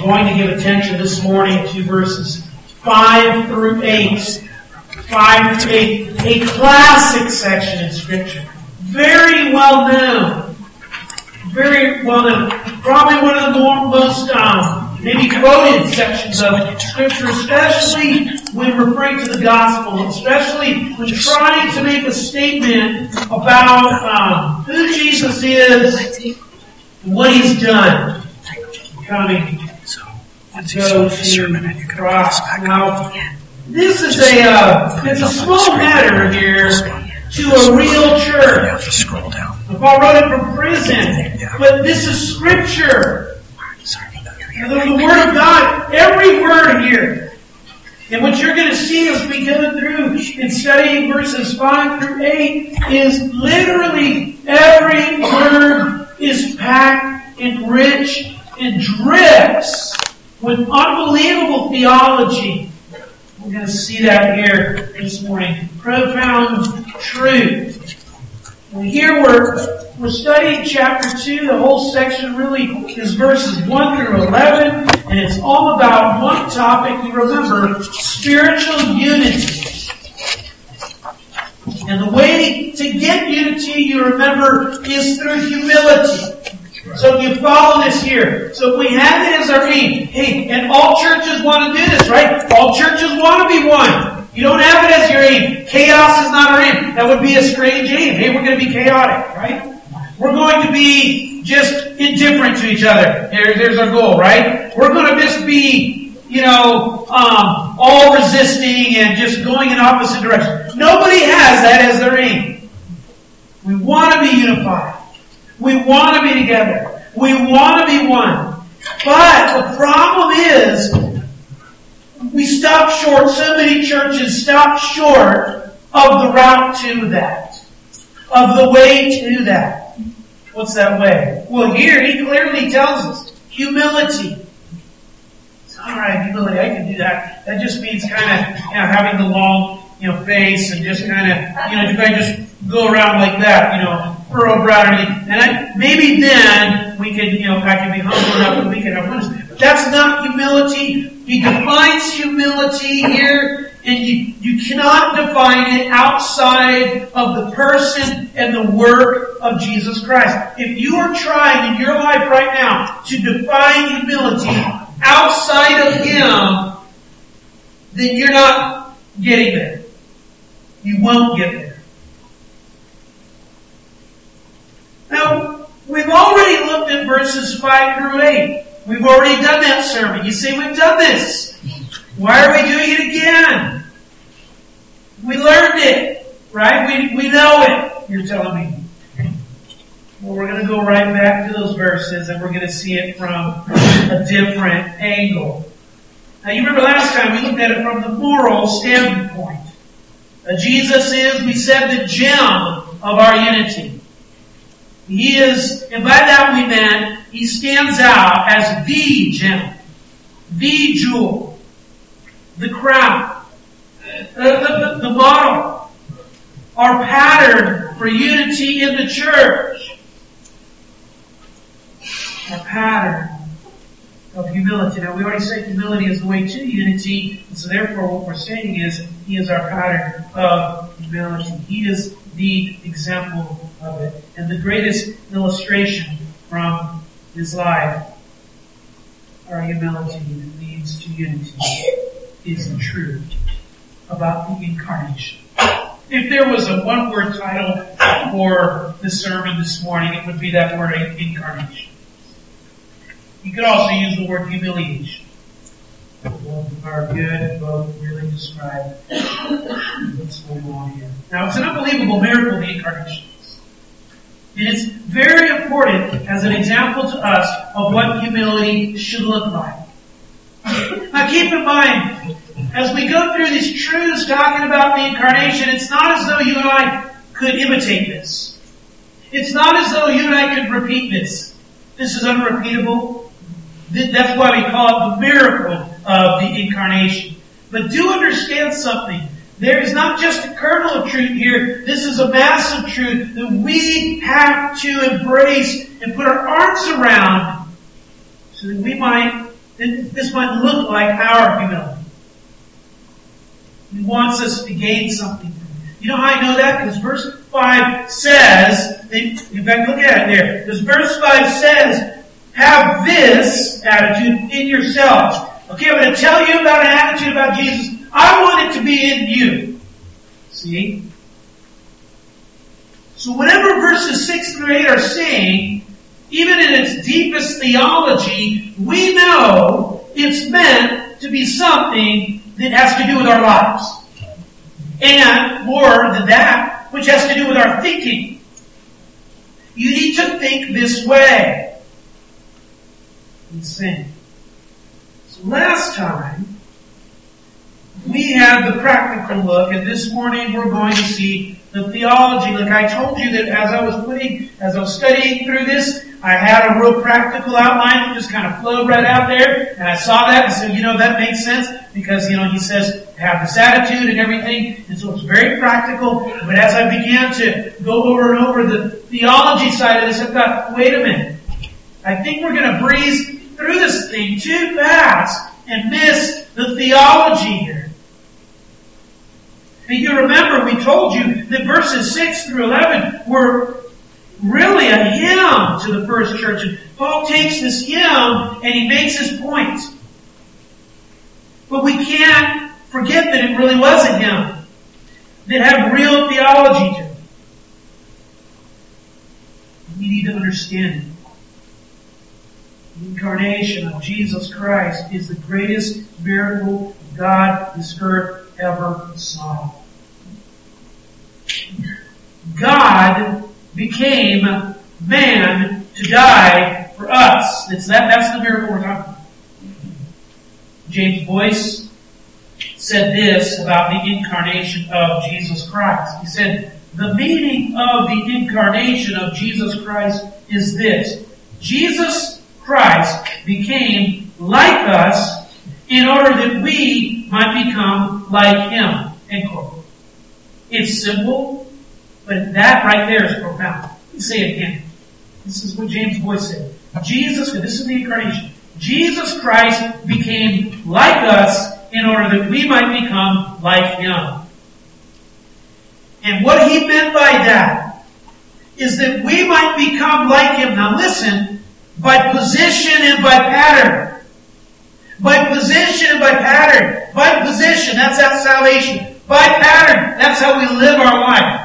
going to give attention this morning to verses 5 through 8. 5 through 8. A classic section in Scripture. Very well known. Very well known. Probably one of the most maybe quoted sections of Scripture, especially when referring to the gospel, especially when trying to make a statement about who Jesus is and what He's done. Coming to go to cross. Now, this is it's a small matter here to a real church. Scroll down. Paul wrote it from prison, but this is Scripture. The Word of God, every word here. And what you're going to see as we go through and studying verses 5 through 8 is literally every word is packed and rich and drips with unbelievable theology. We're going to see that here this morning. Profound truth. And here we're studying chapter 2. The whole section really is verses 1 through 11. And it's all about one topic. You remember, spiritual unity. And the way to get unity, you remember, is through humility. So if you follow this here, so if we have it as our aim, hey, and all churches want to do this, right? All churches want to be one. You don't have it as your aim. Chaos is not our aim. That would be a strange aim. Hey, we're going to be chaotic, right? We're going to be just indifferent to each other. There's our goal, right? We're going to just be, all resisting and just going in opposite directions. Nobody has that as their aim. We want to be unified. We want to be together. We want to be one. But the problem is, we stop short. So many churches stop short of the route to that. Of the way to that. What's that way? Well, here he clearly tells us humility. It's all right, humility. I can do that. That just means kind of having the long face and just kind of just go around like that, furrow brow and maybe then we could I can be humble enough that we can have one. But that's not humility. He defines humility here, and you cannot define it outside of the person and the work of Jesus Christ. If you are trying in your life right now to define humility outside of Him, then you're not getting there. You won't get there. Now, we've already looked at verses 5 through 8. We've already done that sermon. You say, we've done this. Why are we doing it again? We learned it, right? We know it, you're telling me. Well, we're going to go right back to those verses and we're going to see it from a different angle. Now, you remember last time we looked at it from the moral standpoint. Jesus is, we said, the gem of our unity. He is, and by that we meant, He stands out as the gem, the jewel, the crown, the model, our pattern for unity in the church, our pattern of humility. Now, we already said humility is the way to unity, and so therefore what we're saying is He is our pattern of humility. He is the example of it. And the greatest illustration from His life, our humility that leads to unity, is the truth about the incarnation. If there was a one-word title for the sermon this morning, it would be that word, incarnation. You could also use the word humiliation. Both are good, both really describe what's going on here. Now, it's an unbelievable miracle, the incarnation. And it's very important as an example to us of what humility should look like. Now, keep in mind, as we go through these truths talking about the incarnation, it's not as though you and I could imitate this. It's not as though you and I could repeat this. This is unrepeatable. That's why we call it the miracle of the incarnation. But do understand something. There is not just a kernel of truth here. This is a massive truth that we have to embrace and put our arms around so that we might This might look like our humility. He wants us to gain something from it. You know how I know that? Because verse 5 says, in fact, look at it there. Because verse 5 says, have this attitude in yourselves. Okay, I'm going to tell you about an attitude about Jesus. I want it to be in you. See? So whatever verses 6 through 8 are saying, even in its deepest theology, we know it's meant to be something that has to do with our lives. And more than that, which has to do with our thinking. You need to think this way. He's saying. So last time, we had the practical look, and this morning we're going to see the theology. Look, I told you that as I was studying through this, I had a real practical outline that just kind of flowed right out there, and I saw that and said, that makes sense, because, he says, have this attitude and everything, and so it's very practical. But as I began to go over and over the theology side of this, I thought, wait a minute. I think we're going to breeze through this thing too fast and miss the theology here. And you remember, we told you that verses 6 through 11 were really a hymn to the first church. And Paul takes this hymn and he makes his point. But we can't forget that it really was a hymn that had real theology to it. We need to understand it. The incarnation of Jesus Christ is the greatest miracle God this earth ever saw. God became man to die for us. That's the miracle we're talking about. James Boyce said this about the incarnation of Jesus Christ. He said, the meaning of the incarnation of Jesus Christ is this. Jesus Christ became like us in order that we might become like Him. End quote. It's simple, but that right there is profound. Let me say it again. This is what James Boyce said. This is the incarnation. Jesus Christ became like us in order that we might become like Him. And what he meant by that is that we might become like Him. Now listen, by position and by pattern. By position and by pattern. By position, that's our salvation. By pattern, that's how we live our life.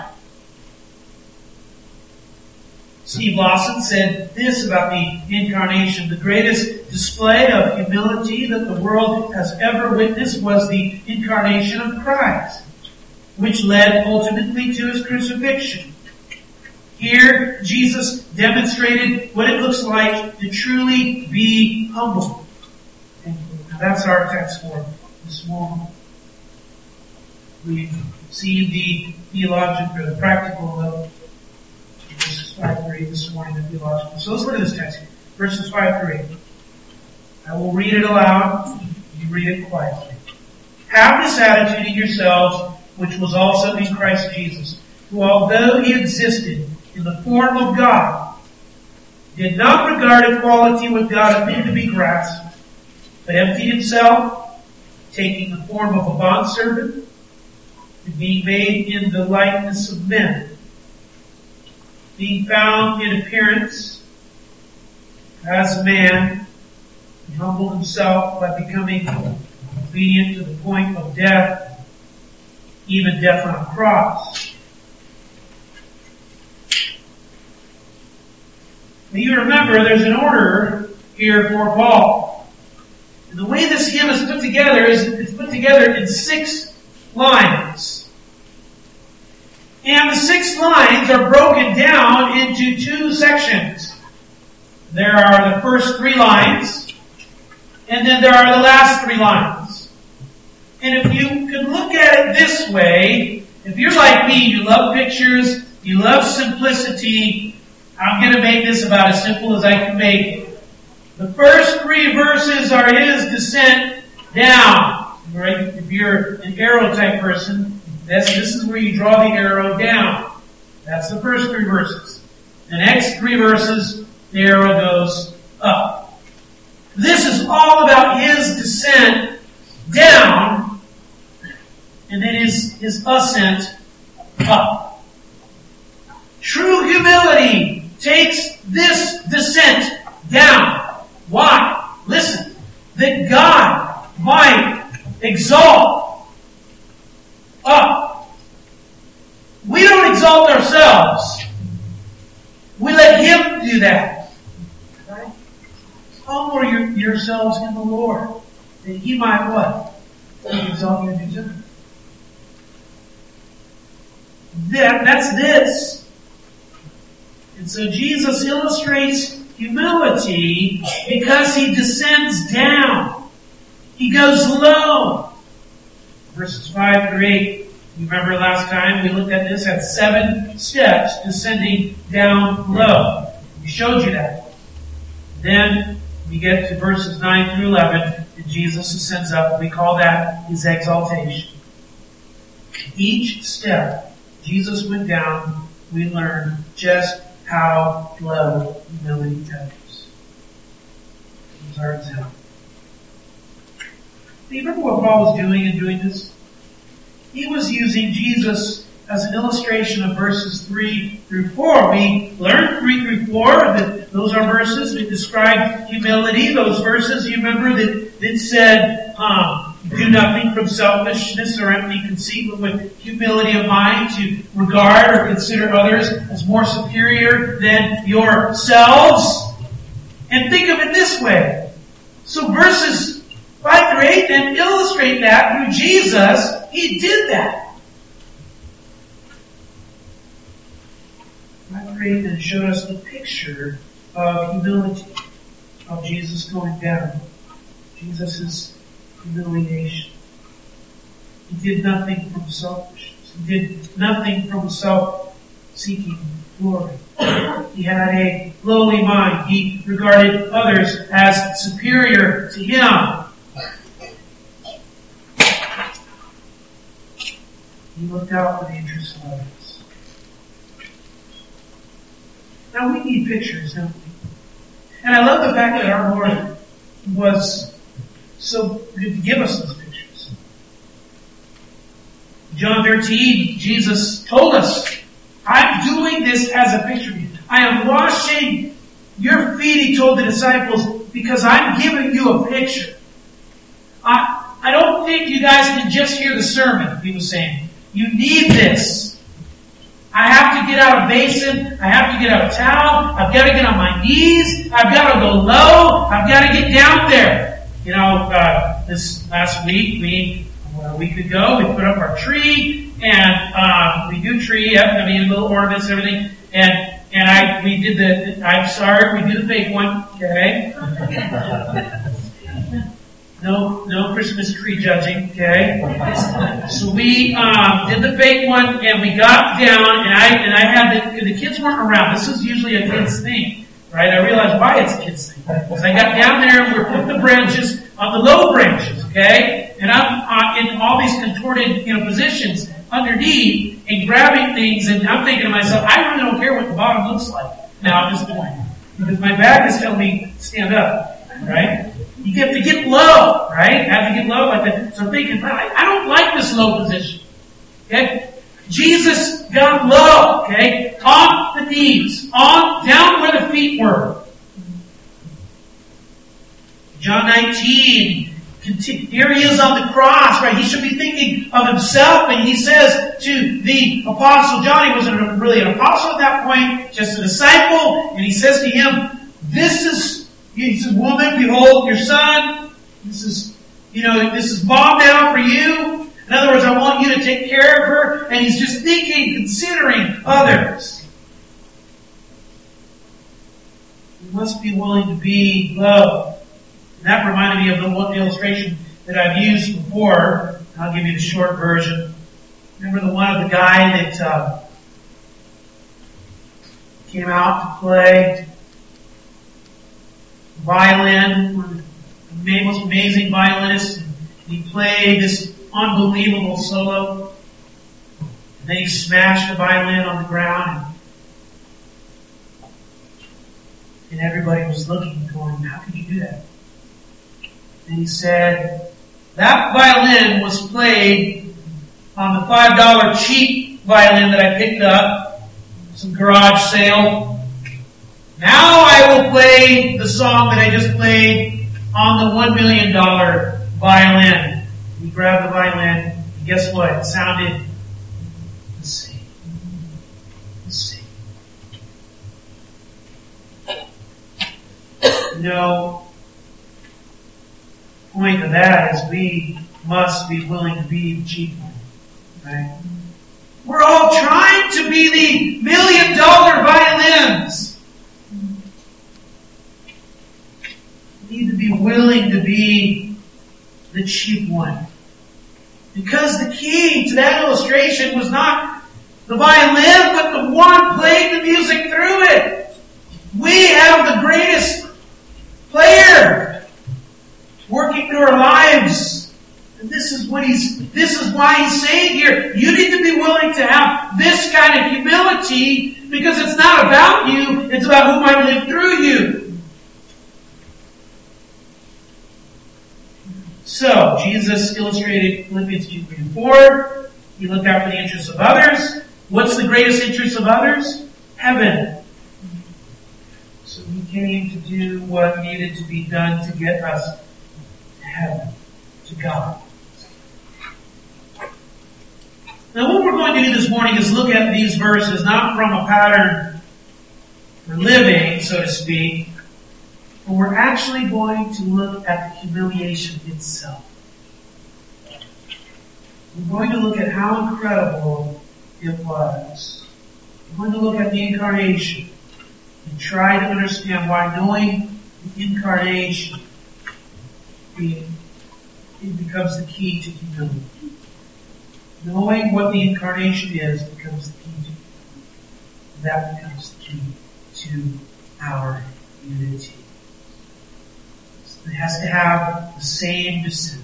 Steve Lawson said this about the incarnation. The greatest display of humility that the world has ever witnessed was the incarnation of Christ, which led ultimately to His crucifixion. Here, Jesus demonstrated what it looks like to truly be humble. Now that's our text for this morning. We've seen the theological or the practical look. Verses 5 through 8 this morning, the theological. So let's look at this text. Verses 5 through 8. I will read it aloud. You read it quietly. Have this attitude in yourselves, which was also in Christ Jesus, who although He existed in the form of God, did not regard equality with God a thing to be grasped, but emptied Himself, taking the form of a bondservant, and being made in the likeness of men. Being found in appearance as a man, He humbled Himself by becoming obedient to the point of death, even death on a cross. Now you remember there's an order here for Paul. And the way this hymn is put together is it's put together in 6 lines. And the 6 lines are broken down into 2 sections. There are the first 3 lines, and then there are the last 3 lines. And if you can look at it this way, if you're like me, you love pictures, you love simplicity, I'm going to make this about as simple as I can make it. The first 3 verses are His descent down. Right? If you're an arrow type person, this is where you draw the arrow down. That's the first 3 verses. The next 3 verses, the arrow goes up. This is all about His descent down, and then His ascent up. True humility takes this descent down. Why? Listen. That God might exalt up. We don't exalt ourselves. We let Him do that. Right? Humble yourselves in the Lord, that He might what? Exalt you in due time. That's this. And so Jesus illustrates humility because He descends down. He goes low. Verses 5 through 8. You remember last time we looked at this at 7 steps descending down low. We showed you that. Then we get to verses 9 through 11 and Jesus ascends up. We call that His exaltation. Each step Jesus went down, we learn just how low humility goes. Here's our example. Do you remember what Paul was doing in doing this? He was using Jesus as an illustration of verses 3 through 4. We learned 3 through 4 that those are verses that describe humility. Those verses, you remember, that said, do nothing from selfishness or empty conceit, but with humility of mind to regard or consider others as more superior than yourselves. And think of it this way. So verses 5 through 8 then illustrate that through Jesus. He did that. 5 through 8 then showed us the picture of humility, of Jesus going down. Jesus' humiliation. He did nothing from selfishness. He did nothing from self-seeking glory. He had a lowly mind. He regarded others as superior to Him. He looked out for the interests of others. Now we need pictures, don't we? And I love the fact that our Lord was so good to give us those pictures. John 13, Jesus told us, I'm doing this as a picture of you. I am washing your feet, He told the disciples, because I'm giving you a picture. I don't think you guys can just hear the sermon, He was saying. You need this. I have to get out a basin. I have to get out a towel. I've got to get on my knees. I've got to go low. I've got to get down there. You know, this last week, a week ago, we put up our tree, and we do tree, little ornaments and everything, and we do the fake one, okay? No Christmas tree judging, okay? So we did the fake one, and we got down, and I had the kids weren't around. This is usually a kid's thing, right? I realized why it's a kid's thing. Because I got down there, and we were putting the branches on the low branches, okay? And I'm in all these contorted, positions underneath and grabbing things, and I'm thinking to myself, I really don't care what the bottom looks like now at this point, because my back is telling me stand up, right? You have to get low, right? I have to get low like that. So I'm thinking, I don't like this low position. Okay? Jesus got low, okay? On the knees. Down where the feet were. John 19, here He is on the cross, right? He should be thinking of Himself, and He says to the Apostle John, he wasn't really an apostle at that point, just a disciple, and He says to him, He said, woman, behold your son. This is mom now for you. In other words, I want you to take care of her. And He's just thinking, considering others. You must be willing to be low. And that reminded me of the one illustration that I've used before. I'll give you the short version. Remember the one of the guy that came out to play violin, one of the most amazing violinists, and he played this unbelievable solo. And then he smashed the violin on the ground, and everybody was looking, going, how could you do that? And he said, that violin was played on the $5 cheap violin that I picked up, some garage sale. Now I will play the song that I just played on the $1 million violin. He grabbed the violin, and guess what? It sounded the same. The same. No. Point of that is we must be willing to be the cheap one. Right? We're all trying to be the $1 million violins. We need to be willing to be the cheap one. Because the key to that illustration was not the violin, but the one playing the music through it. We have the greatest player working through our lives. And this is why he's saying here, you need to be willing to have this kind of humility, because it's not about you, it's about who might live through you. So, Jesus illustrated Philippians 2:3-4. He looked out for the interests of others. What's the greatest interest of others? Heaven. So he came to do what needed to be done to get us to heaven, to God. Now what we're going to do this morning is look at these verses not from a pattern for living, so to speak, but we're actually going to look at the humiliation itself. We're going to look at how incredible it was. We're going to look at the incarnation and try to understand why, knowing the incarnation, it becomes the key to humility. Knowing what the incarnation is becomes the key to humility. That becomes the key to our unity. It has to have the same descent.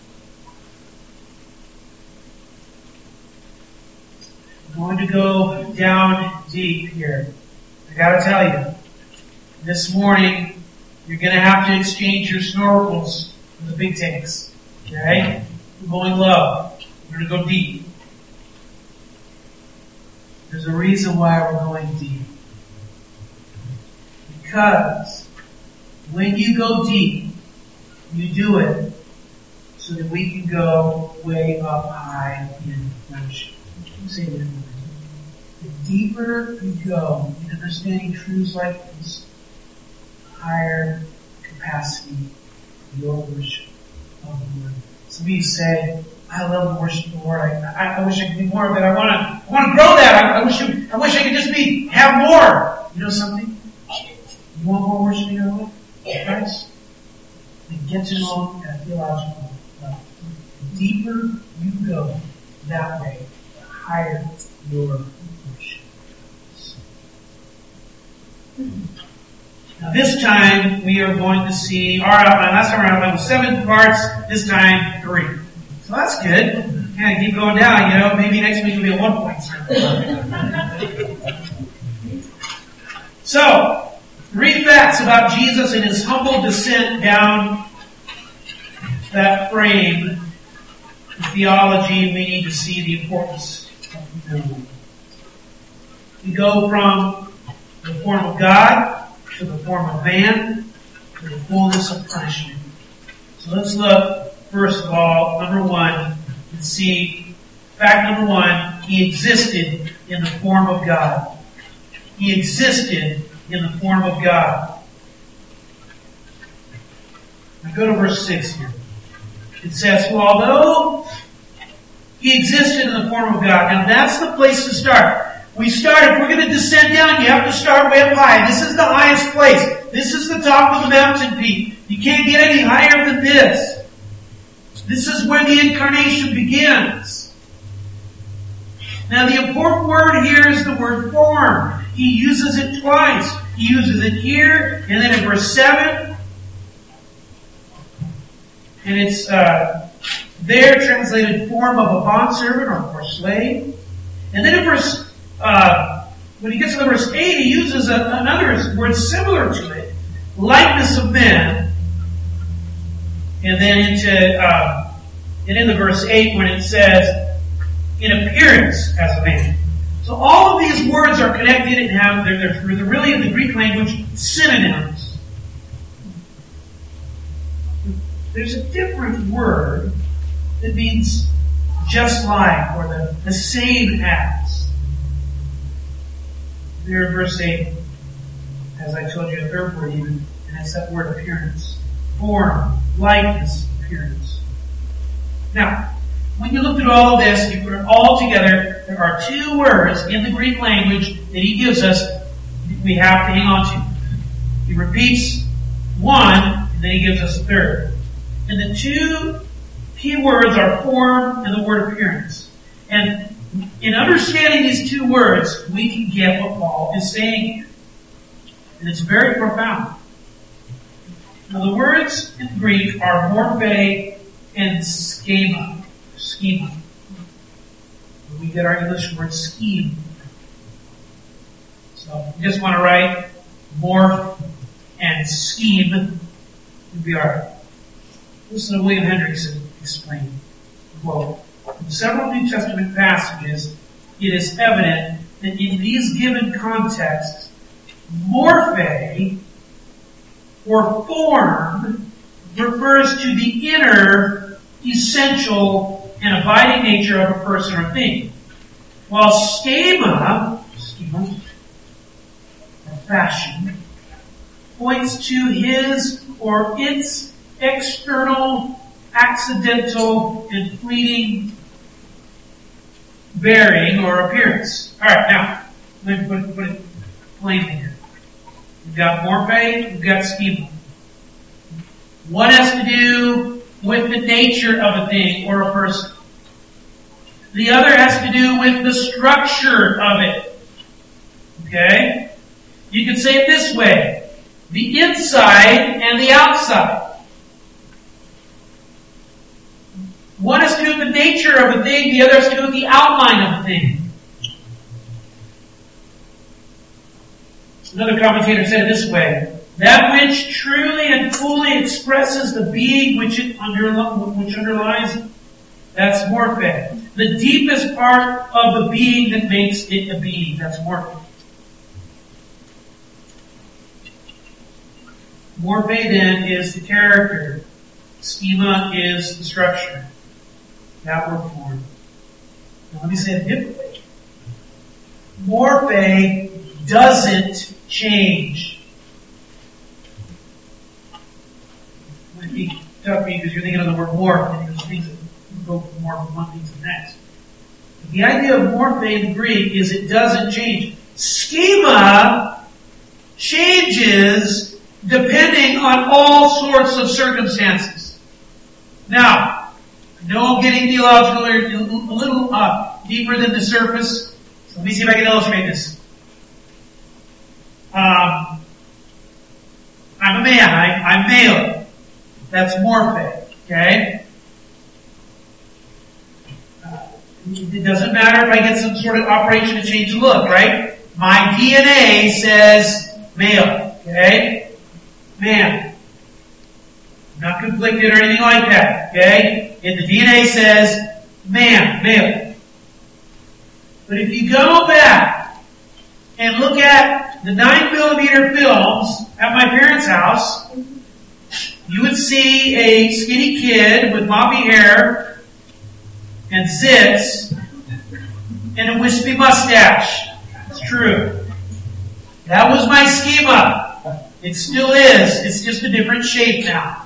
I'm going to go down deep here. I gotta tell you, this morning, you're gonna have to exchange your snorkels for the big tanks. Okay? We're going low. We're gonna go deep. There's a reason why we're going deep. Because when you go deep, you do it so that we can go way up high in worship. Say that. The deeper you go in understanding truths like this, the higher capacity of your worship of the Lord. Some of you say, I love to worship the Lord. I wish I could be more of it. I want to grow that. I wish I could just have more. You know something? You want more worship in your life? Christ? Then get to know at a theological level. The deeper you go that way, the higher your worship. Now this time we are going to see our outline. Last time our outline was 7 parts. This time 3. So that's good. Yeah, keep going down. You know, maybe next week will be a 1 point sermon. So 3 facts about Jesus and his humble descent down that frame of theology. We need to see the importance of humility. We go from the form of God to the form of man to the fullness of punishment. So let's look, first of all, number 1, and see fact number 1, he existed in the form of God. He existed in the form of God. Now go to verse 6 here. It says, well, although he existed in the form of God. Now that's the place to start. If we're going to descend down, you have to start way up high. This is the highest place. This is the top of the mountain peak. You can't get any higher than this. This is where the incarnation begins. Now the important word here is the word form. He uses it twice. He uses it here, and then in verse 7. And it's there translated form of a bondservant or slave. And then in verse when he gets to verse 8, he uses another word similar to it, likeness of men. And then into verse 8 when it says, in appearance as a man. So all of these words are connected and they're really in the Greek language synonyms. There's a different word that means just like or the same as. There in verse 8, as I told you, a third word even, and that's that word appearance. Form, likeness, appearance. Now, when you look at all of this, you put it all together, there are two words in the Greek language that he gives us that we have to hang on to. He repeats one, and then he gives us a third. And the two key words are form and the word appearance. And in understanding these two words, we can get what Paul is saying here. And it's very profound. Now the words in Greek are morphe and schema. Schema. We get our English word scheme. So you just want to write morph and scheme. You'll be alright. Listen to William Hendrickson explain. Quote, in several New Testament passages, it is evident that in these given contexts, morphe, or form, refers to the inner, essential, and abiding nature of a person or thing. While schema, or fashion, points to his or its external, accidental, and fleeting bearing or appearance. Alright, now, let me put it plainly here. We've got morphe, we've got schema. One has to do with the nature of a thing or a person. The other has to do with the structure of it. Okay? You can say it this way. The inside and the outside. One has to do with the nature of a thing, the other has to do with the outline of a thing. Another commentator said it this way. That which truly and fully expresses the being which underlies it, that's morphe. The deepest part of the being that makes it a being, that's morphe. Morphe then is the character. Schema is the structure. Outward form. Now let me say it differently. Morphe doesn't change. It would be tough for you because you're thinking of the word morph, and there's things that go from morph from one thing to the next. But the idea of morphe in Greek is it doesn't change. Schema changes depending on all sorts of circumstances. Now, I know I'm getting theological or a little deeper than the surface. So let me see if I can illustrate this. I'm a man. I'm male. That's morphe. Okay? It doesn't matter if I get some sort of operation to change the look, right? My DNA says male. Okay? Man. I'm not conflicted or anything like that. Okay? And the DNA says man, male. But if you go back and look at the 9mm films at my parents' house, you would see a skinny kid with moppy hair and zits and a wispy mustache. It's true. That was my schema. It still is. It's just a different shape now.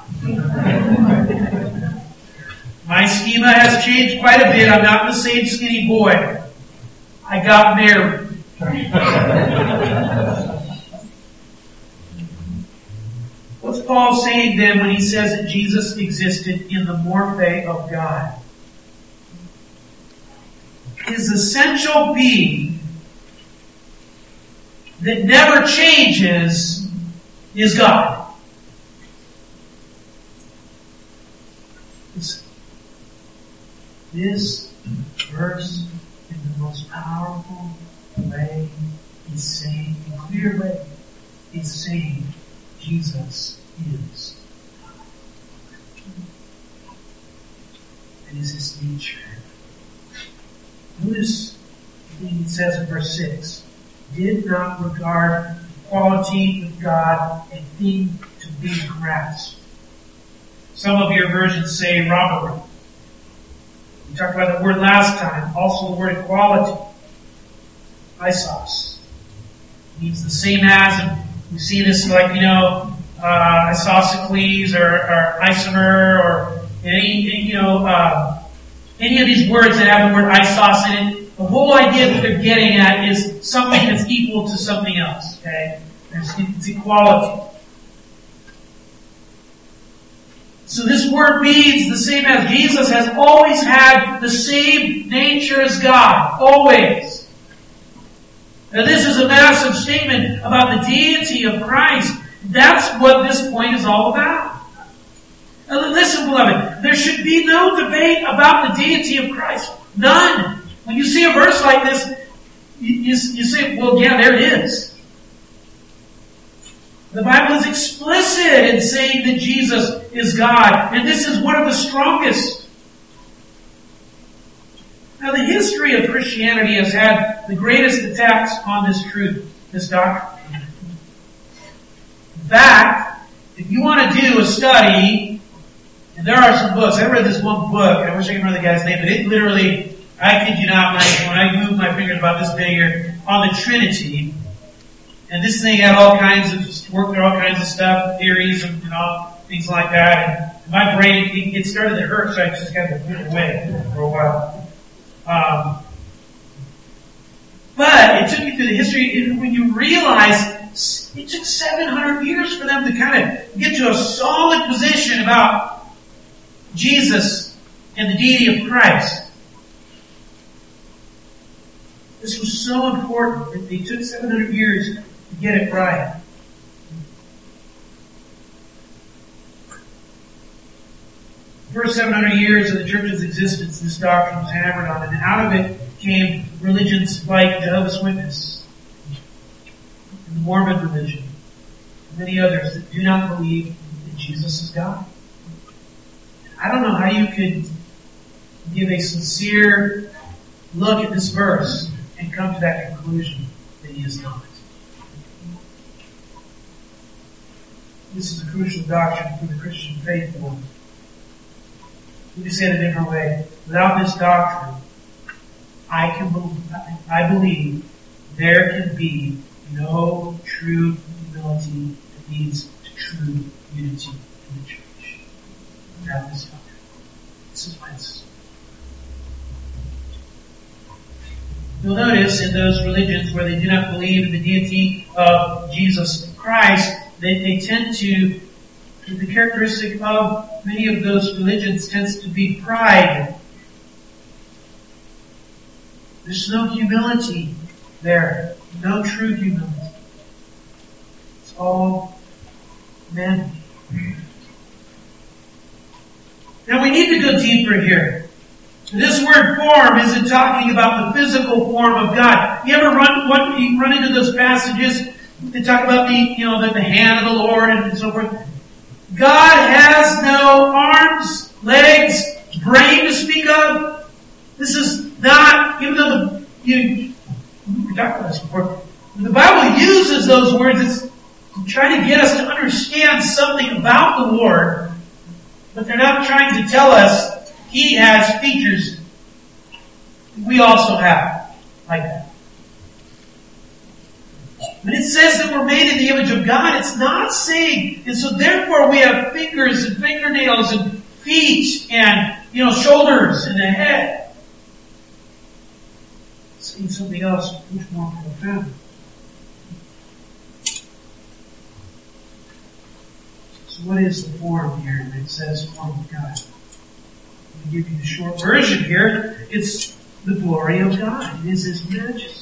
My schema has changed quite a bit. I'm not the same skinny boy. I got married. What's Paul saying then when he says that Jesus existed in the morphe of God? His essential being that never changes is God. This verse in the most powerful way is saying, in a clear way, is saying Jesus is God. It is His nature. Notice the thing it says in verse 6. Did not regard equality with God a thing to be grasped. Some of your versions say robbery. We talked about the word last time. Also the word equality. Isos. Means the same as, and we see this like, isosceles or isomer or any of these words that have the word isos in it. The whole idea that they're getting at is something that's equal to something else. Okay? It's equality. So this word means the same as. Jesus has always had the same nature as God. Always. Now this is a massive statement about the deity of Christ. That's what this point is all about. Now listen, beloved, there should be no debate about the deity of Christ. None. When you see a verse like this, you say, well, yeah, there it is. The Bible is explicit in saying that Jesus is God, and this is one of the strongest. Now, the history of Christianity has had the greatest attacks on this truth, this doctrine. In fact, if you want to do a study, and there are some books, I read this one book, I wish I could remember the guy's name, but it literally, I kid you not, when I moved my fingers about this big here, on the Trinity. And this thing had all kinds of, worked through all kinds of stuff, theories and all, things like that. And my brain, it started to hurt, so I just had to put it away for a while. But it took me through the history, and when you realize it took 700 years for them to kind of get to a solid position about Jesus and the deity of Christ. This was so important that they took 700 years to get it right. The first 700 years of the church's existence, this doctrine was hammered on, and out of it came religions like Jehovah's Witness, and the Mormon religion, and many others that do not believe that Jesus is God. I don't know how you could give a sincere look at this verse and come to that conclusion that He is not. This is a crucial doctrine for the Christian faithful. Let me say it a different way. Without this doctrine, I believe there can be no true humility that leads to true unity in the church. Without this doctrine. This is why it's. You'll notice in those religions where they do not believe in the deity of Jesus Christ, they tend to, the characteristic of many of those religions tends to be pride. There's no humility there. No true humility. It's all men. Now we need to go deeper here. This word form isn't talking about the physical form of God. You ever run into those passages that talk about the hand of the Lord and so forth? God has no arms, legs, brain to speak of. This is not, even though we talked about this before, the Bible uses those words, it's to try to get us to understand something about the Lord, but they're not trying to tell us He has features we also have, like that. When it says that we're made in the image of God, it's not saying, and so therefore we have fingers and fingernails and feet and, shoulders and a head. It's saying something else much more profound. So what is the form here? It says form of God. I'll give you the short version here. It's the glory of God. It is His majesty.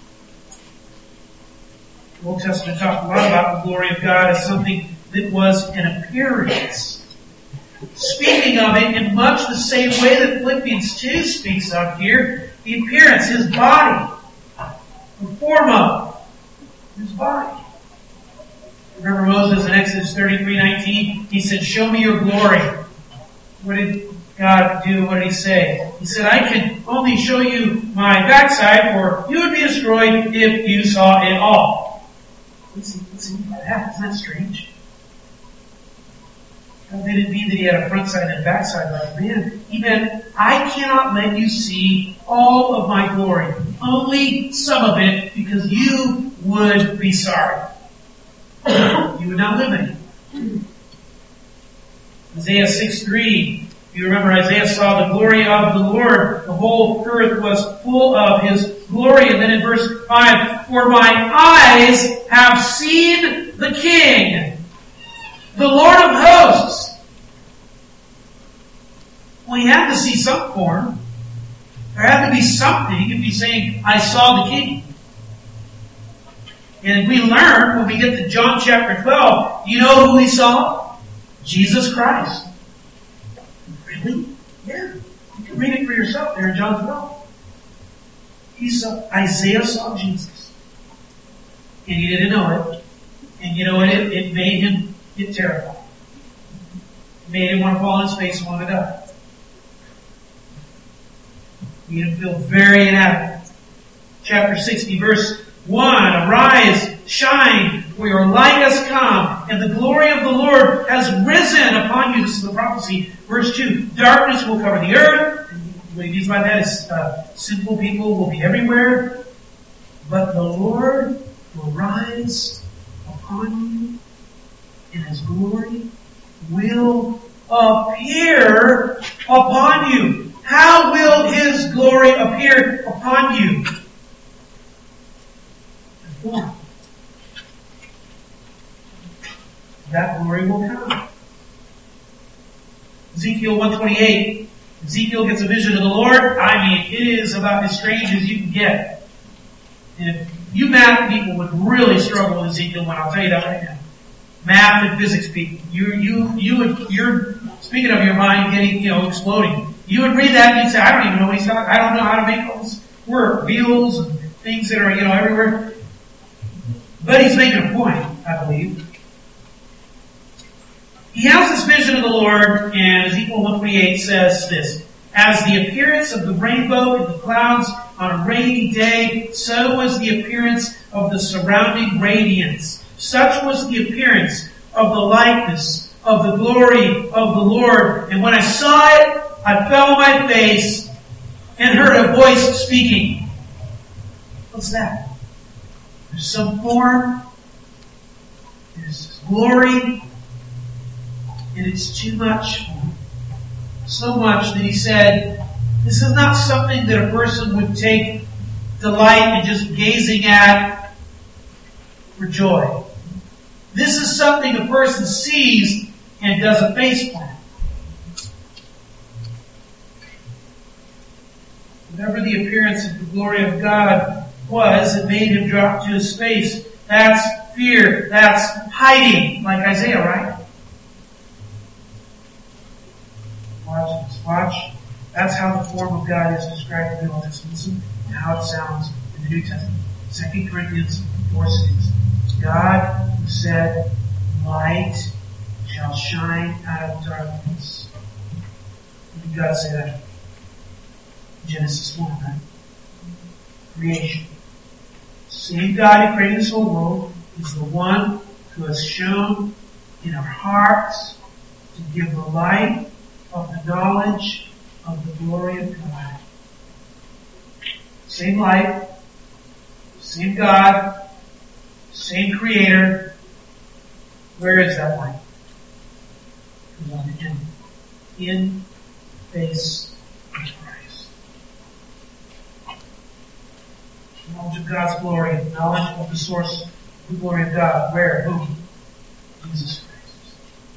The Old Testament talks a lot about the glory of God as something that was an appearance. Speaking of it in much the same way that Philippians 2 speaks of here, the appearance, His body, the form of His body. Remember Moses in Exodus 33:19? He said, "Show me your glory." what did God do? What did He say? He said, I can only show you my backside, for you would be destroyed if you saw it all. What's He mean by that? Isn't that strange? God didn't mean that He had a front side and a backside like man. He meant, I cannot let you see all of my glory. Only some of it, because you would be sorry. You would not live in it. Isaiah 6:3. You remember Isaiah saw the glory of the Lord. The whole earth was full of His glory. And then in verse 5, for my eyes have seen the King, the Lord of hosts. Well, He had to see some form. There had to be something if He's saying, I saw the King. And we learn when we get to John chapter 12, you know who He saw? Jesus Christ. Really? Yeah. You can read it for yourself there in John 12. Isaiah saw Jesus. And he didn't know it. And you know what? It made him get terrified. It made him want to fall on his face and want to die. It made him feel very inadequate. Chapter 60, verse 1, arise, shine, for your light has come, and the glory of the Lord has risen upon you. This is the prophecy. Verse 2, darkness will cover the earth. And what he means by that is sinful people will be everywhere. But the Lord will rise upon you, and His glory will appear upon you. How will His glory appear upon you? That glory will come. Ezekiel 1:28. Ezekiel gets a vision of the Lord. I mean, it is about as strange as you can get. And if you math people would really struggle with Ezekiel 1, I'll tell you that right now. Math and physics people. You're speaking of your mind getting, exploding. You would read that and you'd say, I don't even know what he's talking. I don't know how to make all this work. Wheels and things that are, everywhere. But he's making a point, I believe. He has this vision of the Lord, and Ezekiel 1:28 says this, as the appearance of the rainbow in the clouds on a rainy day, so was the appearance of the surrounding radiance. Such was the appearance of the likeness of the glory of the Lord. And when I saw it, I fell on my face and heard a voice speaking. What's that? There's some form, there's glory, and it's too much. So much that he said, this is not something that a person would take delight in just gazing at for joy. This is something a person sees and does a face plant. Whatever the appearance of the glory of God was, it made him drop to his face. That's fear. That's hiding, like Isaiah, right? Watch this. Watch. That's how the form of God is described in the Old Testament. Listen to how it sounds in the New Testament. 2 Corinthians 4:6. God who said, light shall shine out of darkness. When did God say that? Genesis 1, right? Creation. Same God who created this whole world is the one who has shown in our hearts to give the light of the knowledge of the glory of God. Same light, same God, same Creator. Where is that light? It was on Him. In face of Christ. Knowledge of God's glory, knowledge of the source of the glory of God. Where? Who? Jesus Christ.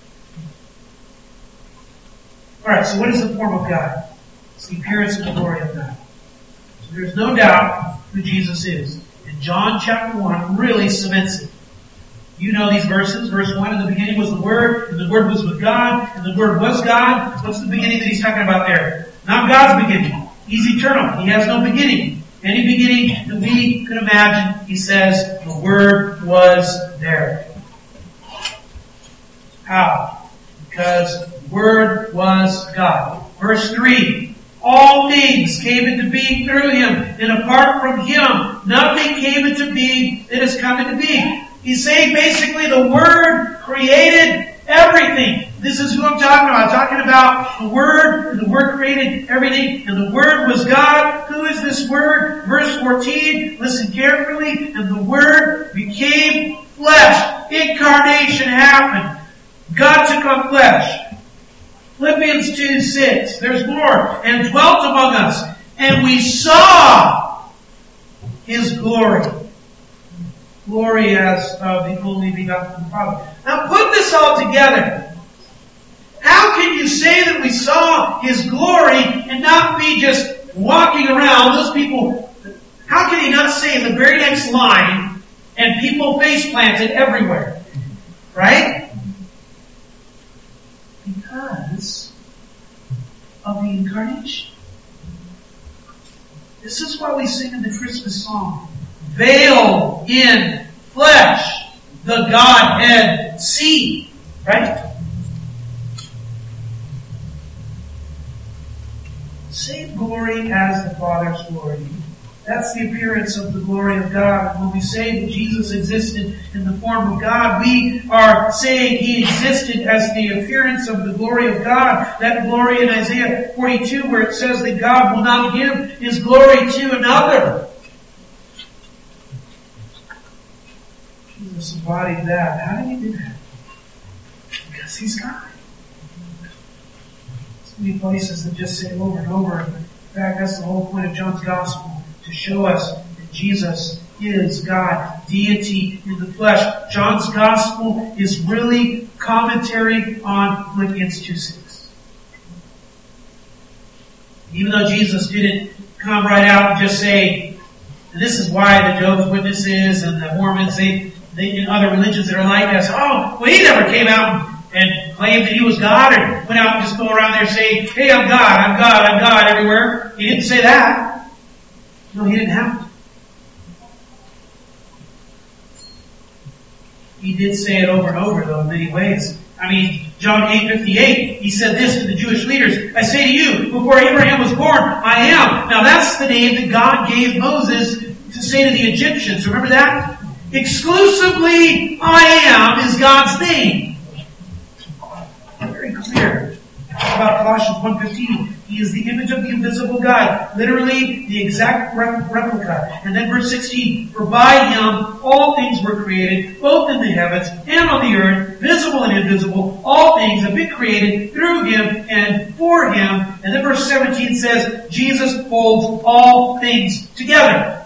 Alright, so what is the form of God? It's the appearance of the glory of God. So there's no doubt who Jesus is. And John chapter 1 really cements it. You know these verses. Verse 1, in the beginning was the Word, and the Word was with God, and the Word was God. What's the beginning that he's talking about there? Not God's beginning. He's eternal. He has no beginning. Any beginning that we could imagine, he says, the Word was there. How? Because The Word was God. Verse 3, all things came into being through Him, and apart from Him, nothing came into being that has come into being. He's saying basically the Word created everything. This is who I'm talking about. I'm talking about the Word, and the Word created everything, and the Word was God. Who is this Word? Verse 14, listen carefully, and the Word became flesh. Incarnation happened. God took on flesh. Philippians 2:6, there's more, and dwelt among us, and we saw His glory. Glory as of the only begotten Father. Now put this all together. How can you say that we saw His glory and not be just walking around? Those people, how can He not say in the very next line, and people face planted everywhere? Right? Because of the Incarnation. This is why we sing in the Christmas song, veiled in flesh, the Godhead see. Right? Same glory as the Father's glory. That's the appearance of the glory of God. And when we say that Jesus existed in the form of God, we are saying He existed as the appearance of the glory of God. That glory in Isaiah 42 where it says that God will not give His glory to another. Jesus embodied that. How did He do that? Because He's God. So many places that just say over and over. In fact, that's the whole point of John's Gospel. To show us that Jesus is God, deity in the flesh. John's Gospel is really commentary on Philippians 2:6. Even though Jesus didn't come right out and just say, and this is why the Jehovah's Witnesses and the Mormons, they in other religions that are like this, oh, well, He never came out and claimed that He was God or went out and just go around there saying, hey, I'm God everywhere. He didn't say that. No, He didn't have to. He did say it over and over, though, in many ways. I mean, John 8:58, He said this to the Jewish leaders, I say to you, before Abraham was born, I am. Now that's the name that God gave Moses to say to the Egyptians. Remember that? Exclusively, I am is God's name. Very clear about Colossians 1:15. He is the image of the invisible God. Literally, the exact replica. And then verse 16. For by Him all things were created, both in the heavens and on the earth, visible and invisible. All things have been created through Him and for Him. And then verse 17 says, Jesus holds all things together.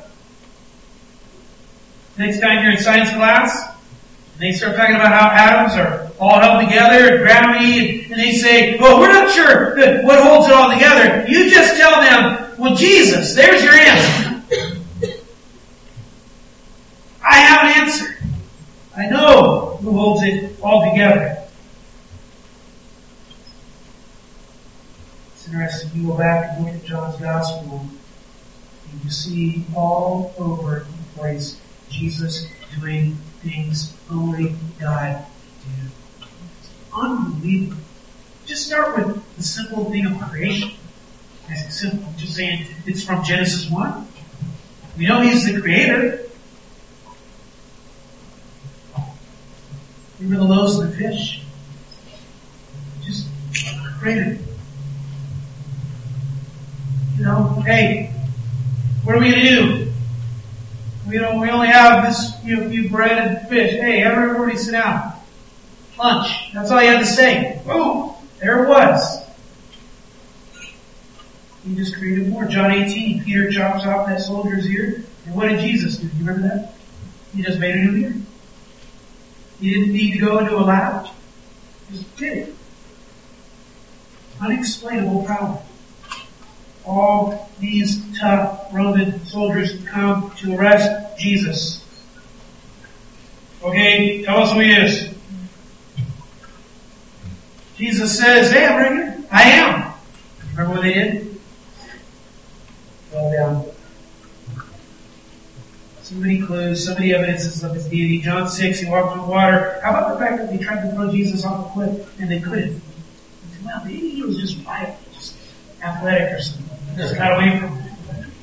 Next time you're in science class, they start talking about how atoms are all held together, gravity, and they say, well, we're not sure what holds it all together. You just tell them, well, Jesus, there's your answer. I have an answer. I know who holds it all together. It's interesting. You go back and look at John's Gospel, and you see all over the place Jesus doing things only God can do. Unbelievable. Just start with the simple thing of creation. It's simple. Just saying it's from Genesis 1. We know He's the Creator. Remember the loaves and the fish? Just created. You know, hey, what are we going to do? We only have this, few bread and fish. Hey, everybody sit down. Lunch. That's all you had to say. Boom. There it was. He just created more. John 18, Peter chops off that soldier's ear. And what did Jesus do? Do you remember that? He just made a new ear. He didn't need to go into a lab. He just did it. Unexplainable power. All these tough Roman soldiers come to arrest Jesus. Okay, tell us who He is. Jesus says, hey, I'm right here. I am. Remember what they did? Fell down. So many clues, so many evidences of His deity. John 6, He walked on water. How about the fact that they tried to throw Jesus off a cliff and they couldn't? Until Maybe he was just white, just athletic or something. Just got away from it.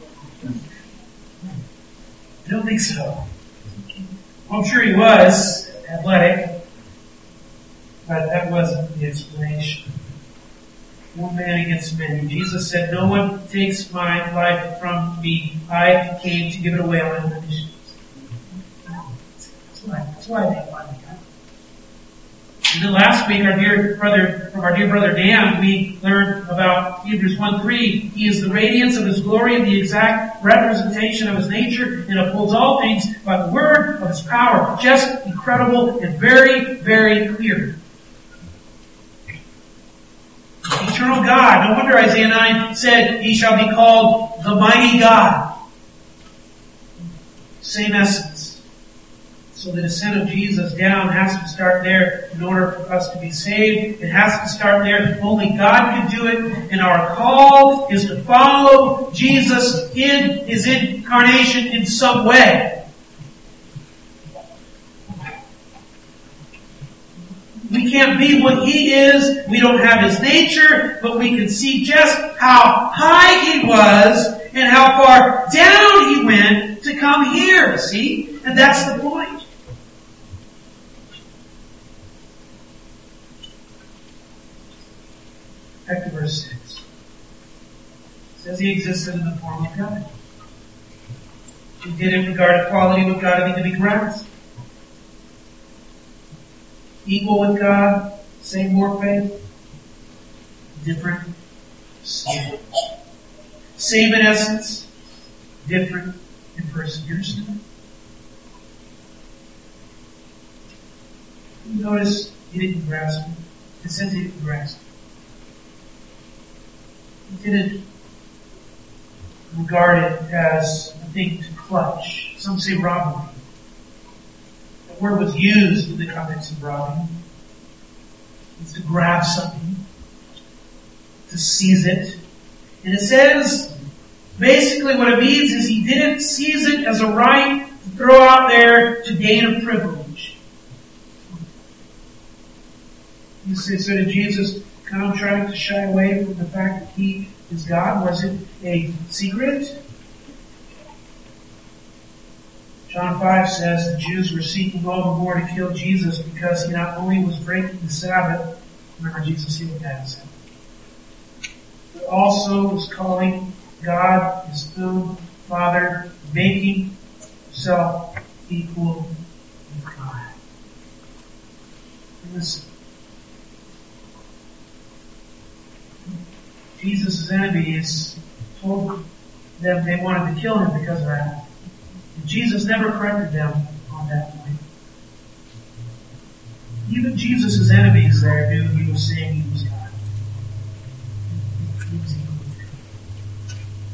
I don't think so. I'm sure he was athletic, but that wasn't the explanation. One man against many. Jesus said, no one takes my life from me. I came to give it away on my mission. That's why they want me. And then last week, our dear brother Dan, we learned about Hebrews 1:3. He is the radiance of His glory and the exact representation of His nature, and upholds all things by the word of His power. Just incredible and very, very clear. Eternal God. No wonder Isaiah 9 said, He shall be called the mighty God. Same essence. So the descent of Jesus down has to start there in order for us to be saved. It has to start there. Only God can do it. And our call is to follow Jesus in His incarnation in some way. We can't be what He is. We don't have His nature, but we can see just how high He was and how far down He went to come here. See? And that's the point. Back to verse 6. It says He existed in the form of God. He didn't regard equality with God to be grasped. Equal with God, same morphe, different, same. Same in essence, different in person. You understand? You notice He didn't grasp it. It says He didn't grasp it. He didn't regard it as a thing to clutch. Some say robbery. The word was used in the context of robbing. It's to grab something, to seize it. And it says, basically what it means is He didn't seize it as a right to throw out there to gain a privilege. You say, so did Jesus come trying to shy away from the fact that He is God? Was it a secret? John 5 says the Jews were seeking all the more to kill Jesus because He not only was breaking the Sabbath, remember Jesus healed that Sabbath, but also was calling God His own Father, making Himself equal with God. And listen, Jesus' enemies told them they wanted to kill Him because of that. And Jesus never corrected them on that point. Even Jesus' enemies there knew He was saying He was God. He was equal with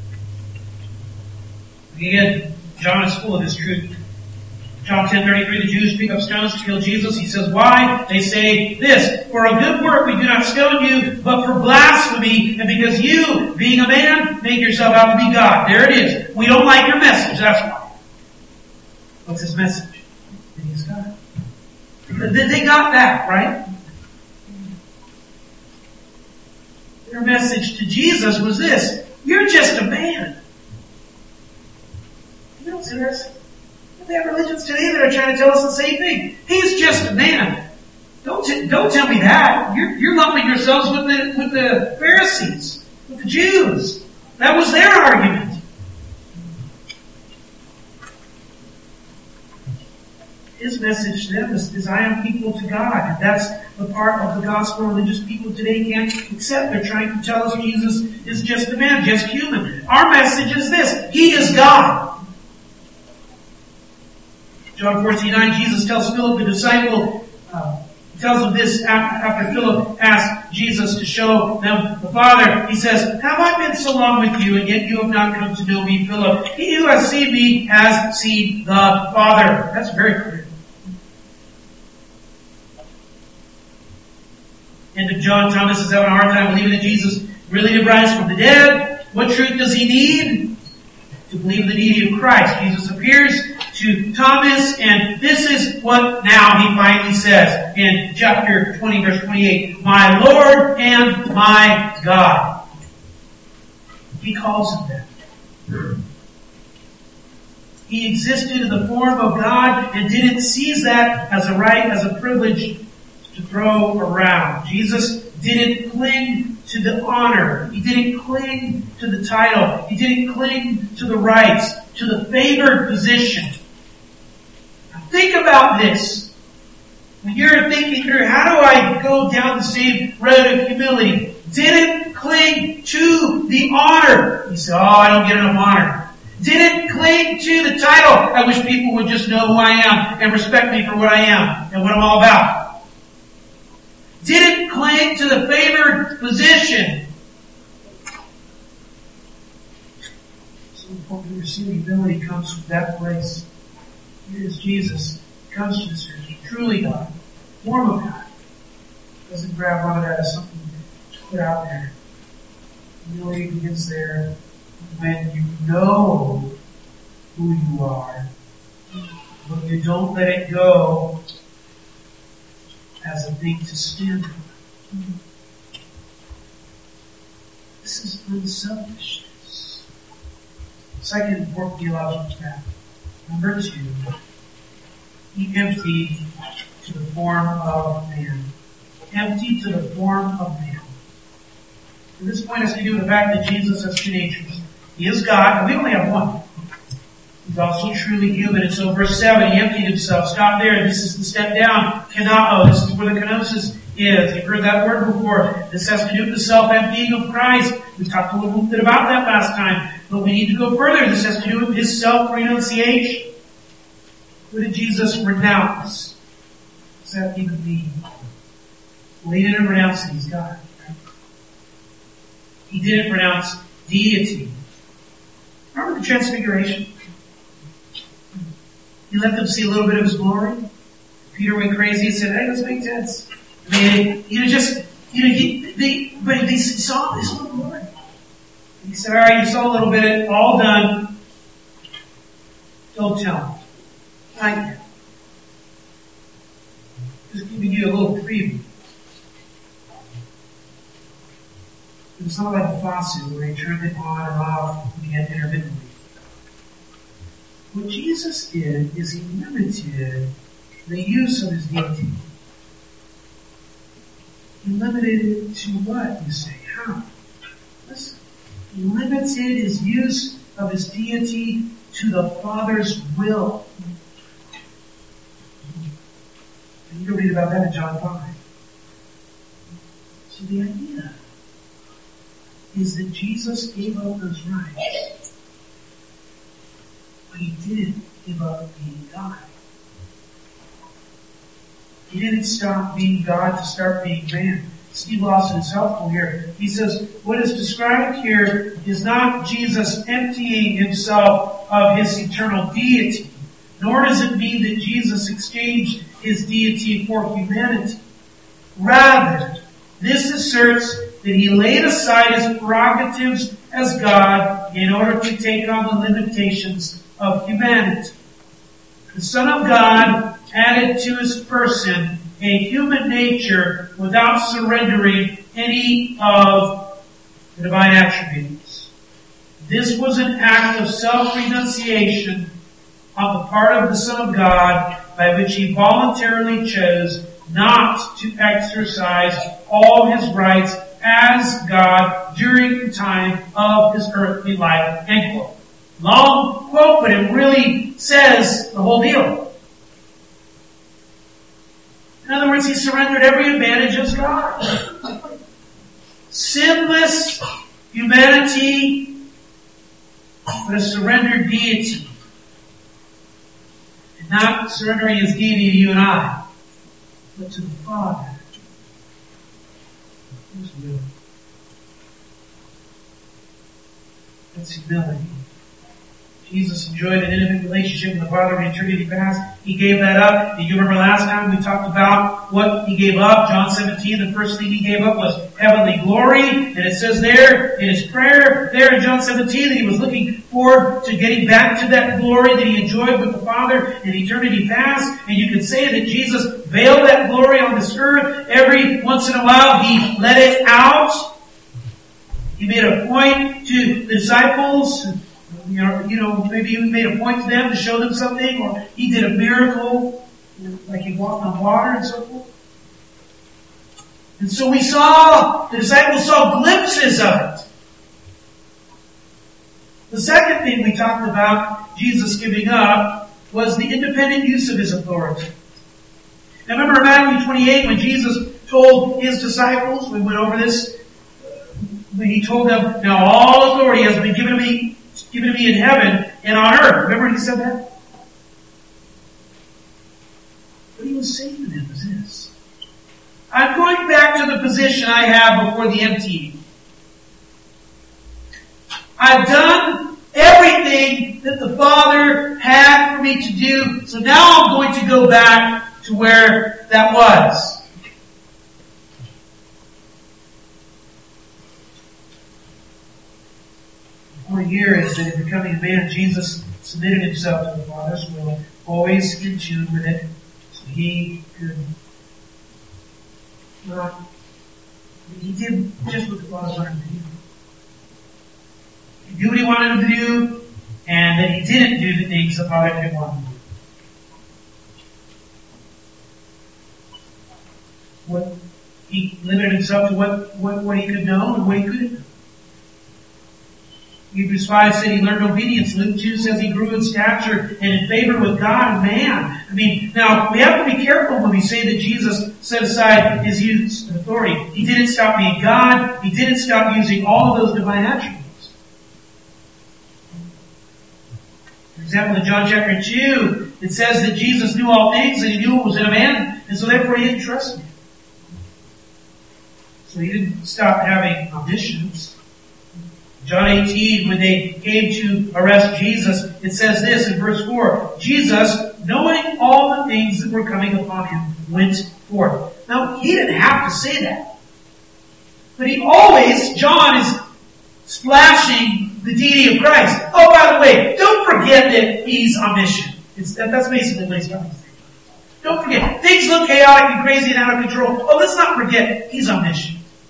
God. Again, John is full of this truth. John 10:33, the Jews pick up stones to kill Jesus. He says, why? They say this, for a good work we do not stone you, but for blasphemy, and because you, being a man, make yourself out to be God. There it is. We don't like your message, that's why. What's His message? That He's God. They got that, right? Their message to Jesus was this, you're just a man. You know what's interesting? We have religions today that are trying to tell us the same thing. He's just a man. Don't tell me that. You're lumping yourselves with the Pharisees, with the Jews. That was their argument. His message to them is I am equal to God. And that's the part of the gospel religious people today can't accept. They're trying to tell us Jesus is just a man, just human. Our message is this. He is God. John 14:9, Jesus tells Philip, the disciple, tells him this after Philip asked Jesus to show them the Father. He says, have I been so long with you, and yet you have not come to know me, Philip? He who has seen me has seen the Father. That's very clear. And to John, Thomas is having a hard time believing that Jesus really did rise from the dead. What truth does he need? To believe the deity of Christ. Jesus appears to Thomas, and this is what now he finally says in chapter 20, verse 28. My Lord and my God. He calls him that. He existed in the form of God and didn't seize that as a right, as a privilege to throw around. Jesus didn't cling to the honor. He didn't cling to the title. He didn't cling to the rights, to the favored position. Now think about this. When you're thinking through, how do I go down the same road of humility? Didn't cling to the honor. You say, oh, I don't get enough honor. Didn't cling to the title. I wish people would just know who I am and respect me for what I am and what I'm all about. Didn't cling to the favored position. So important to receive humility comes from that place. Here is Jesus. He comes to this earth. He's truly God. Form of God. Doesn't grab onto that as something to put out there. Humility begins there. When you know who you are, when you don't let it go as a thing to stand on. This is unselfishness. Second important theological fact. Number 2, he emptied to the form of man. Emptied to the form of man. And this point has to do with the fact that Jesus has 2 natures. He is God, and we only have one. He's also truly human. And so verse 7, he emptied himself. Stop there. This is the step down. Kanao. This is where the kenosis is. You've heard that word before. This has to do with the self-emptying of Christ. We talked a little bit about that last time. But we need to go further. This has to do with his self-renunciation. What did Jesus renounce? What does that even mean? Well, he didn't renounce that he's God. He didn't renounce deity. Remember the Transfiguration? He let them see a little bit of his glory. Peter went crazy and said, hey, let's make tents. But they saw this little glory. He said, all right, you saw a little bit, all done. Don't tell them. I can. Just giving you a little preview. It was not like a faucet where he turned it on and off again intermittently. What Jesus did is he limited the use of his deity. He limited it to what, you say? How? Listen. He limited his use of his deity to the Father's will. And you can read about that in John 5. So the idea is that Jesus gave up those rights, but he didn't give up being God. He didn't stop being God to start being man. Steve Lawson is helpful here. He says, what is described here is not Jesus emptying himself of his eternal deity, nor does it mean that Jesus exchanged his deity for humanity. Rather, this asserts that he laid aside his prerogatives as God in order to take on the limitations of humanity. The Son of God added to his person a human nature without surrendering any of the divine attributes. This was an act of self-renunciation on the part of the Son of God by which he voluntarily chose not to exercise all his rights as God during the time of his earthly life. End quote. Long quote, but it really says the whole deal. In other words, he surrendered every advantage as God. Sinless humanity, but a surrendered deity. And not surrendering his deity to you and I, but to the Father. Who's will? That's humility. Jesus enjoyed an intimate relationship with the Father in eternity past. He gave that up. And you remember last time we talked about what He gave up? John 17, the first thing He gave up was heavenly glory. And it says there in His prayer, there in John 17, that He was looking forward to getting back to that glory that He enjoyed with the Father in eternity past. And you could say that Jesus veiled that glory on this earth. Every once in a while, He let it out. He made a point to the disciples. Maybe He made a point to them to show them something, or He did a miracle, like He walked on water and so forth. And so the disciples saw glimpses of it. The second thing we talked about Jesus giving up was the independent use of His authority. Now remember in Matthew 28 when Jesus told His disciples, we went over this, when He told them, now all authority has been given to me in heaven and on earth. Remember He said that? What He was saying to them is this. I'm going back to the position I had before the emptying. I've done everything that the Father had for me to do, so now I'm going to go back to where that was. The point here is that in becoming a man, Jesus submitted Himself to the Father's will, always in tune with it, so He could not. He did just what the Father wanted Him to do. He did what He wanted Him to do, and then He didn't do the things the Father didn't want Him to do. He limited Himself to what He could know and what He couldn't know. Hebrews 5 said He learned obedience. Luke 2 says He grew in stature and in favor with God and man. Now, we have to be careful when we say that Jesus set aside His use of authority. He didn't stop being God. He didn't stop using all of those divine attributes. For example, in John chapter 2, it says that Jesus knew all things and He knew what was in a man, and so therefore He didn't trust Him. So He didn't stop having omniscience. John 18, when they came to arrest Jesus, it says this in verse 4, Jesus, knowing all the things that were coming upon Him, went forth. Now, He didn't have to say that. But John is splashing the deity of Christ. Oh, by the way, don't forget that He's omniscient. That's basically what He's trying to say. Don't forget, things look chaotic and crazy and out of control. Oh, let's not forget, He's omniscient.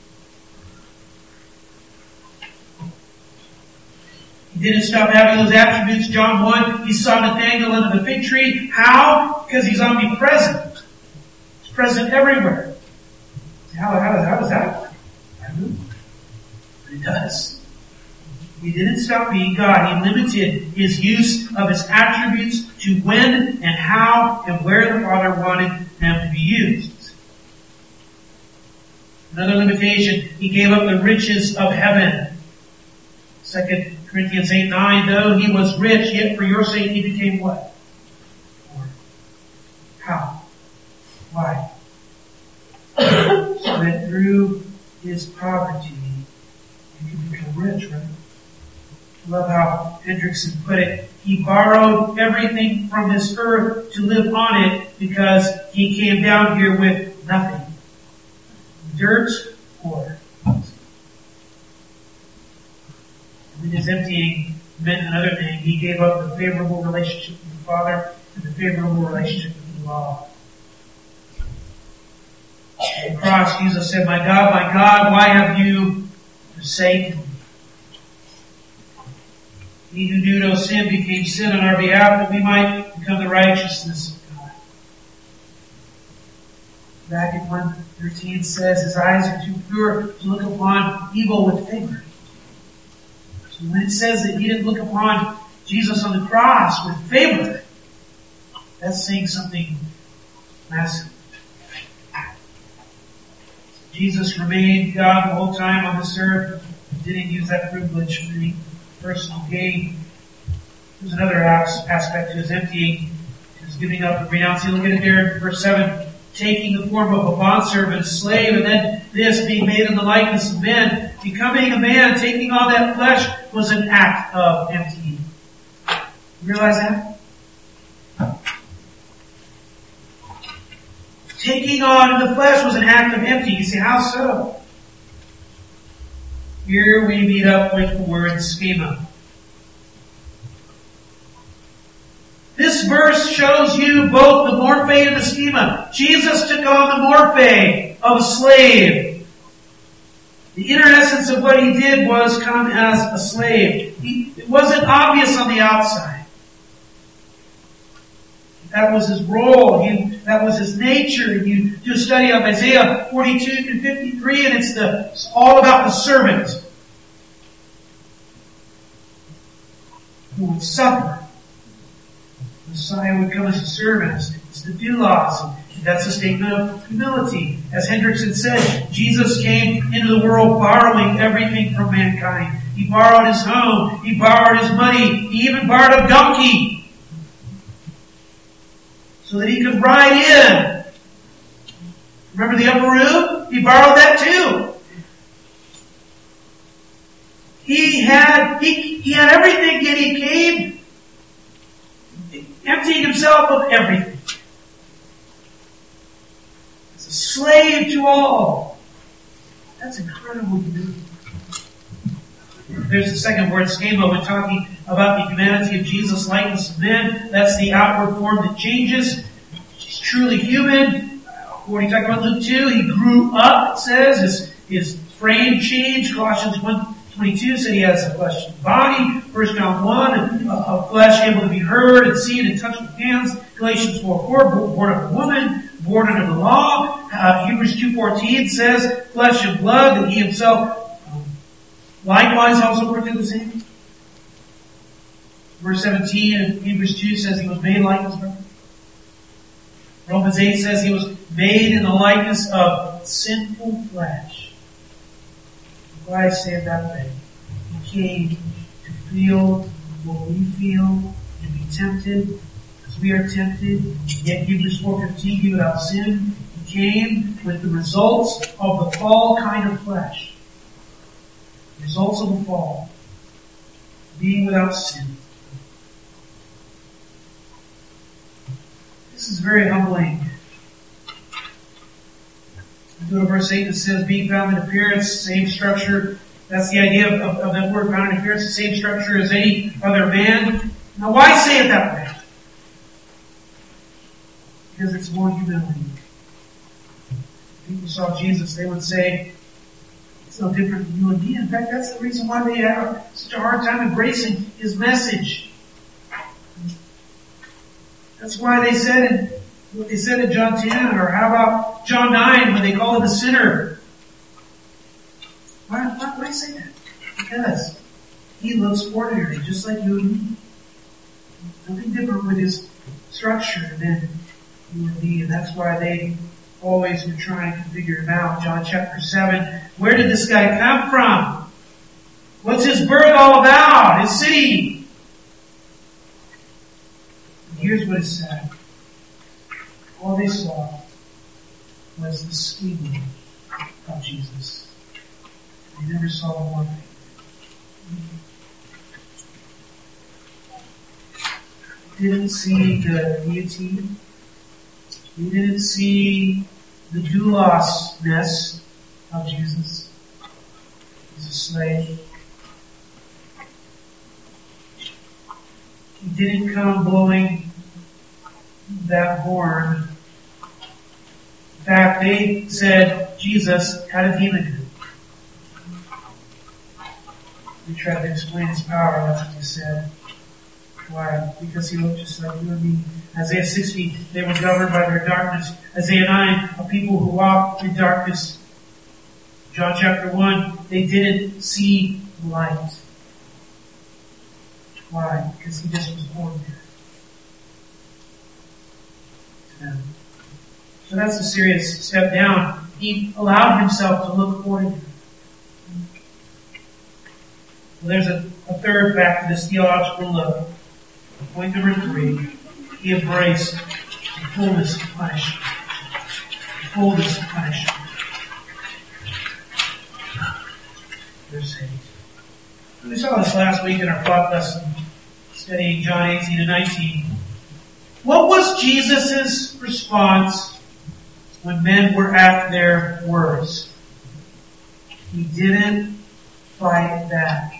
He didn't stop having those attributes. John 1, He saw Nathanael under the fig tree. How? Because He's omnipresent. He's present everywhere. How does that work? I don't know. But it does. He didn't stop being God. He limited His use of His attributes to when and how and where the Father wanted them to be used. Another limitation, He gave up the riches of heaven. 2 Corinthians 8:9, though He was rich, yet for your sake He became what? Poor. How? Why? So that through His poverty He could become rich, right? I love how Hendrickson put it. He borrowed everything from this earth to live on it because He came down here with nothing. Dirt, poor. And His emptying meant another thing. He gave up the favorable relationship with the Father and the favorable relationship with the law. On the cross, Jesus said, my God, why have you forsaken me? He who knew no sin became sin on our behalf that we might become the righteousness of God. Back in 1:13 says, His eyes are too pure to look upon evil with favor. So when it says that He didn't look upon Jesus on the cross with favor, that's saying something massive. Jesus remained God the whole time on this earth. He didn't use that privilege for any personal gain. There's another aspect to His emptying, His giving up and renouncing. Look at it there in verse 7. Taking the form of a bondservant, slave, and then this being made in the likeness of men. Becoming a man, taking on that flesh, was an act of emptying. You realize that? Taking on the flesh was an act of empty. You say, how so? Here we meet up with the word schema. This verse shows you both the morphe and the schema. Jesus took on the morphe of a slave. The inner essence of what he did was come as a slave. It wasn't obvious on the outside. That was his role. That was his nature. You do a study of Isaiah 42 to 53, and it's all about the servant who would suffer. The Messiah would come as a servant. It's the doulos. That's a statement of humility. As Hendrickson said, Jesus came into the world borrowing everything from mankind. He borrowed his home. He borrowed his money. He even borrowed a donkey so that he could ride in. Remember the upper room? He borrowed that too. He had everything, yet he came emptying himself of everything. As a slave to all. That's incredible humility. There's the second word, schema, when talking about the humanity of Jesus, likeness of men. That's the outward form that changes. He's truly human. What are you talking about Luke 2? He grew up, it says. His frame changed. Colossians 1:22 said he has a fleshly body. 1 John 1, a flesh able to be heard and seen and touched with hands. Galatians 4:4, born of a woman, born under the law. Hebrews 2:14 says, flesh and blood, that he himself likewise also partook the same. Verse 17 in Hebrews 2 says he was made like his brother. Romans 8 says he was made in the likeness of sinful flesh. Why I say it that way? He came to feel what we feel, to be tempted as we are tempted. Yet Hebrews 4:15, he without sin. He came with the results of the fall kind of flesh. Results of the fall. Being without sin. This is very humbling. Go to verse 8 that says, being found in appearance, same structure. That's the idea of that word, found in appearance, the same structure as any other man. Now why say it that way? Because it's more humility. People saw Jesus, they would say, it's no different than you and me. In fact, that's the reason why they have such a hard time embracing his message. That's why they said what they said in John 10, or how about John 9 when they call him a sinner? Why say that? Because he looks ordinary, just like you and me. Nothing different with his structure than you and me, and that's why they always were trying to figure him out. John chapter 7, where did this guy come from? What's his birth all about? His city? And here's what it said. All they saw was the schema of Jesus. They never saw one thing. Didn't see the deity. He didn't see the doulos-ness of Jesus. He's a slave. He didn't come blowing that horn. In fact, they said Jesus had a demon in him. We tried to explain his power, that's what they said. Why? Because he looked just like you and me. Isaiah 60, they were governed by their darkness. Isaiah 9, a people who walked in darkness. John chapter 1, they didn't see light. Why? Because he just was born there. To them. So that's a serious step down. He allowed himself to look ordinary. Well, there's a third fact to this theological look. Point number 3. He embraced the fullness of punishment. The fullness of punishment. Verse 8. We saw this last week in our thought lesson. studying John 18 and 19. What was Jesus' response when men were at their worst? He didn't fight back.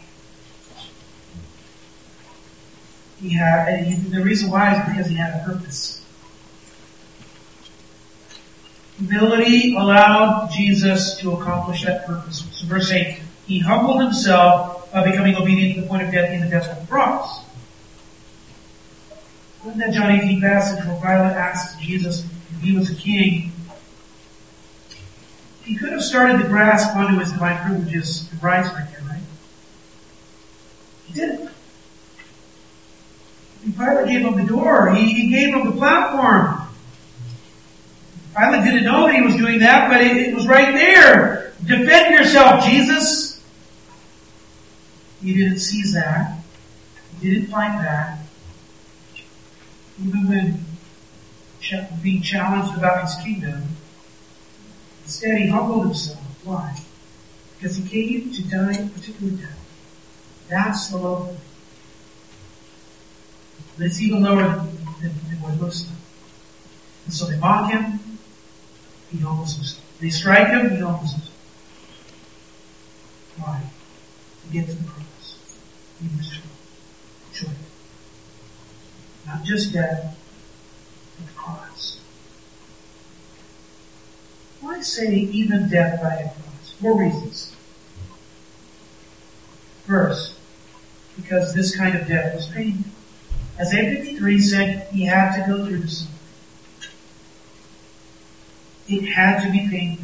The reason why is because he had a purpose. Humility allowed Jesus to accomplish that purpose. So verse 8, he humbled himself by becoming obedient to the point of death in the death of the cross. In that John 18 passage where Pilate asked Jesus if he was a king, he could have started to grasp onto his divine privileges and rights right there, right? He didn't. Pilate gave him the door. He gave him the platform. Pilate didn't know that he was doing that, but it was right there. Defend yourself, Jesus. He didn't seize that. He didn't fight back. Even when being challenged about his kingdom, instead he humbled himself. Why? Because he came to die a particular death. That's the low point. But it's even lower than what it looks like. And so they mock him, he humbles himself. They strike him, he humbles himself. Why? To get to the cross. He was joy. Not just death, but the cross. Why say even death by a cross? 4 reasons. First, because this kind of death was painful. Isaiah 53 said he had to go through the suffering. It had to be painful.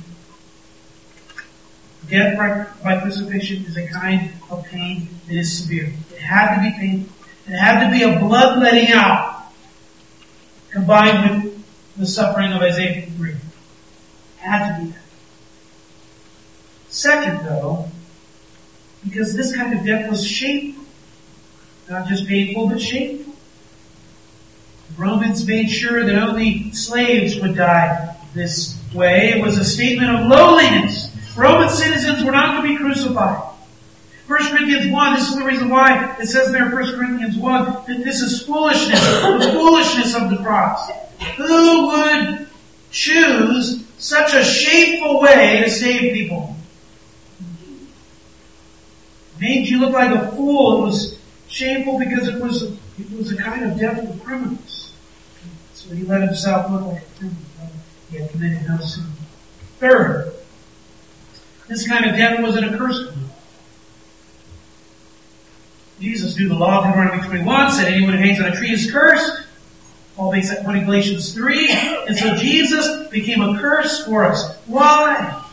Death by crucifixion is a kind of pain that is severe. It had to be painful. It had to be a blood letting out combined with the suffering of Isaiah 53. It had to be that. Second, though, because this kind of death was shameful. Not just painful, but shameful. The Romans made sure that only slaves would die this way. It was a statement of lowliness. Roman citizens were not to be crucified. 1 Corinthians 1, this is the reason why it says there in 1 Corinthians 1 that this is foolishness, the foolishness of the cross. Who would choose such a shameful way to save people? It made you look like a fool. It was shameful because it was a kind of death of criminals. So he let himself look like a criminal. He had committed no sin. Third, this kind of death was an accursed one. Jesus knew the law of Deuteronomy 21, said anyone who hangs on a tree is cursed. Paul makes that point in Galatians 3. And so Jesus became a curse for us. Why?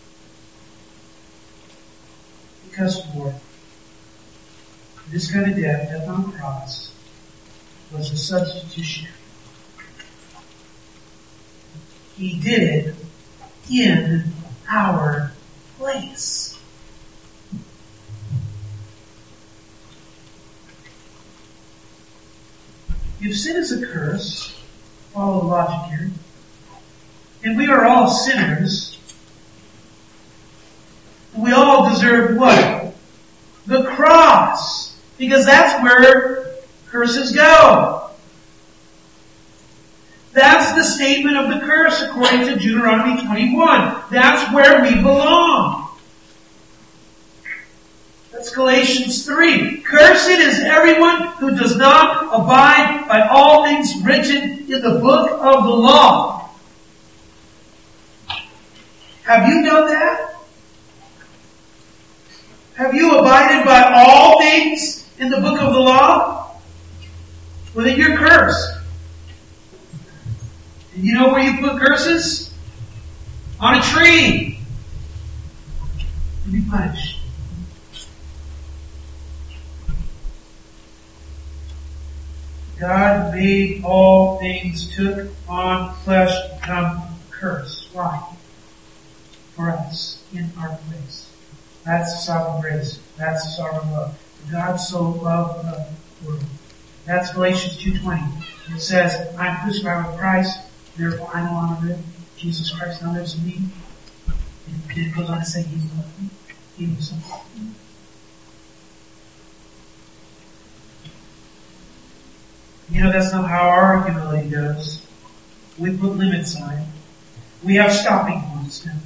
Because for this kind of death on the cross, was a substitution. He did it in our place. If sin is a curse, follow the logic here, and we are all sinners, we all deserve what? The cross. Because that's where curses go. That's the statement of the curse according to Deuteronomy 21. That's where we belong. That's Galatians 3. Cursed is everyone who does not abide by all things written in the book of the law. Have you done that? Have you abided by all things in the book of the law? Well, then you're cursed. And you know where you put curses? On a tree. To be punished. God made all things, took on flesh, become cursed. Why? For us, in our place. That's the sovereign grace. That's the sovereign love. God so loved the world. That's Galatians 2:20. It says, I am crucified with Christ, therefore I no longer live. Jesus Christ now lives in me. And it goes on to say, He loved me. He was so loved me. That's not how our humility goes. We put limits on it. We have stopping points, don't we?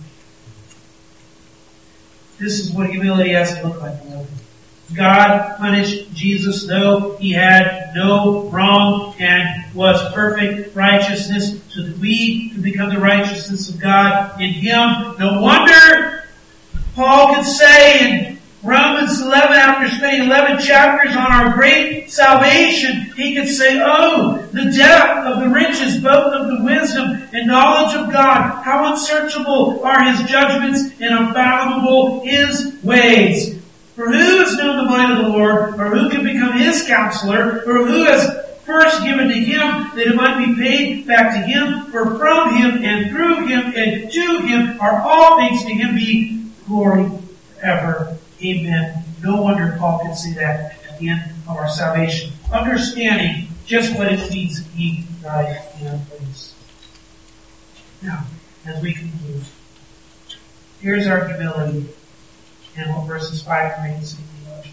This is what humility has to look like, beloved. God punished Jesus, though he had no wrong and was perfect righteousness, so that we could become the righteousness of God in him. No wonder Paul could say in Romans 11, after spending 11 chapters on our great salvation, he could say, oh, the depth of the riches, both of the wisdom and knowledge of God. How unsearchable are his judgments and unfathomable his ways. For who has known the mind of the Lord, or who can become his counselor, or who has first given to him that it might be paid back to him? For from him and through him and to him are all things, to him be glory forever. Amen. No wonder Paul could say that at the end of our salvation. Understanding just what it means that he died in our place. Now, as we conclude, here's our humility and what verses 5 through 8 say.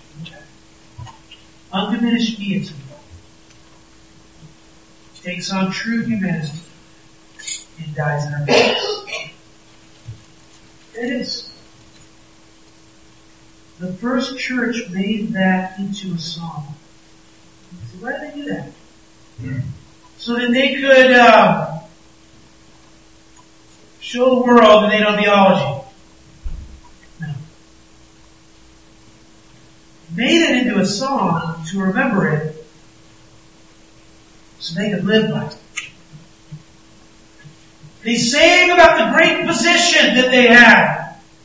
Undiminished deity takes on true humanity and dies in our place. It is. The first church made that into a song. So why did they do that? So that they could show the world that they know theology. No. Made it into a song to remember it so they could live by it. They sang about the great position that they had.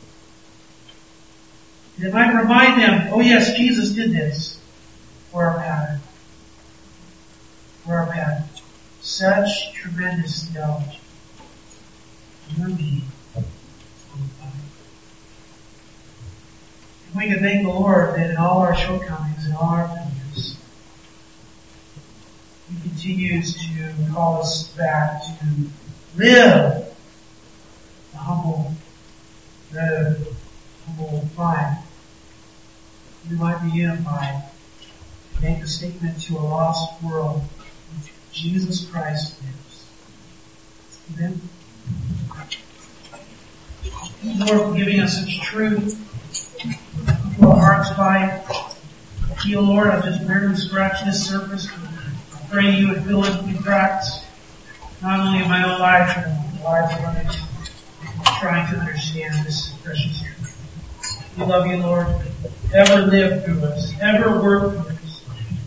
It might remind them, oh yes, Jesus did this for our pattern. For our pattern. Such tremendous theology. You and me. And we can thank the Lord that in all our shortcomings and all our failures, He continues to call us back to live the humble road, humble life. We might be unified, make a statement to a lost world, Jesus Christ lives. Amen. Lord, for giving us such truth to our hearts by. Feel, Lord, I've just barely scratched this surface. I pray you would fill in the cracks, not only in my own life, but in the lives of others, trying to understand this precious truth. We love you, Lord. Ever live through us. Ever work through us.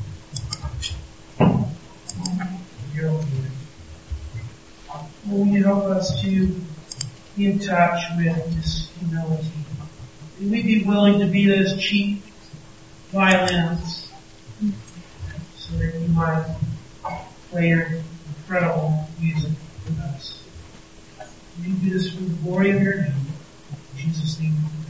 Your own word. Will you help us to be in touch with this humility? May we be willing to be those cheap violins so that you might play your incredible music with us. May you do this for the glory of your name. In Jesus' name.